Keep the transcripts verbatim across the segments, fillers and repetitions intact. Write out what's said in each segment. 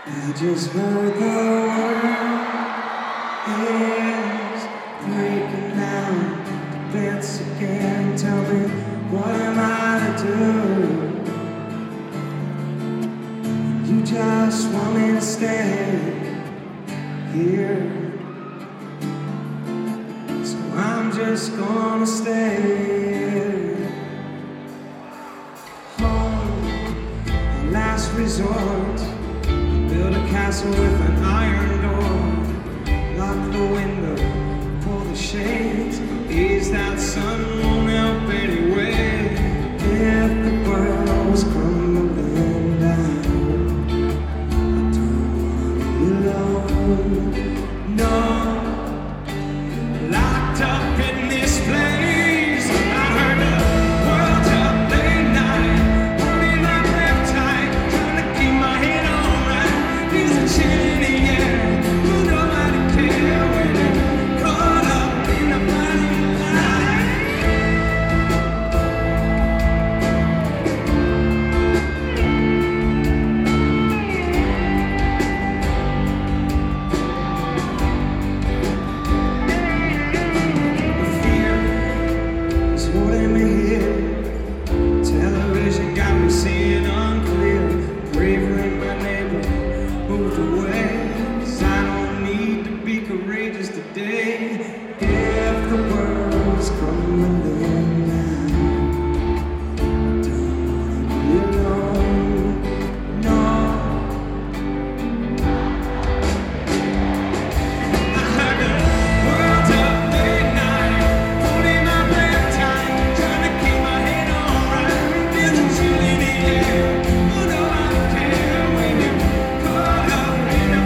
I just heard the world is breaking down to bits again. Tell me, what am I to do? You just want me to stay here, so I'm just gonna stay home, a last resort. Build a castle with an iron door. Lock the window, pull the shades. Ease that sun won't help anyway. If the world was crumbling down, I don't wanna be alone. No, locked up in this place. I heard the world's up late night, holding my breath tight, trying to keep my head on right. There's a chill in the air, but nobody cares when they're caught up in the blinding light. The fear is holding me here. Television got me seeing unclear. Bravery, my neighbor, moved away. 'Cause I don't need to be courageous today. If the world's crumbling down, don't wanna be alone. No, I heard the world's up late night, holding my breath tight, trying to keep my head on right. There's a chill in the air, but nobody cares when you're caught up in the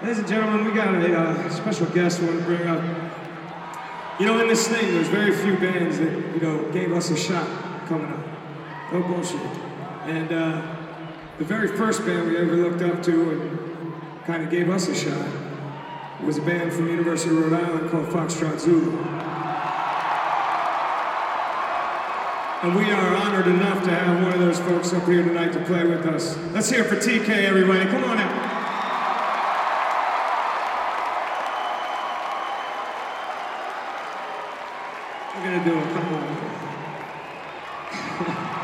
Ladies and gentlemen, we got a uh, special guest we want to bring up. You know, in this thing, there's very few bands that, you know, gave us a shot coming up. No bullshit. And uh, the very first band we ever looked up to and kind of gave us a shot was a band from the University of Rhode Island called Foxtrot Zulu. And we are honored enough to have one of those folks up here tonight to play with us. Let's hear it for T K, everybody. Come on out. We're gonna do it. Come on.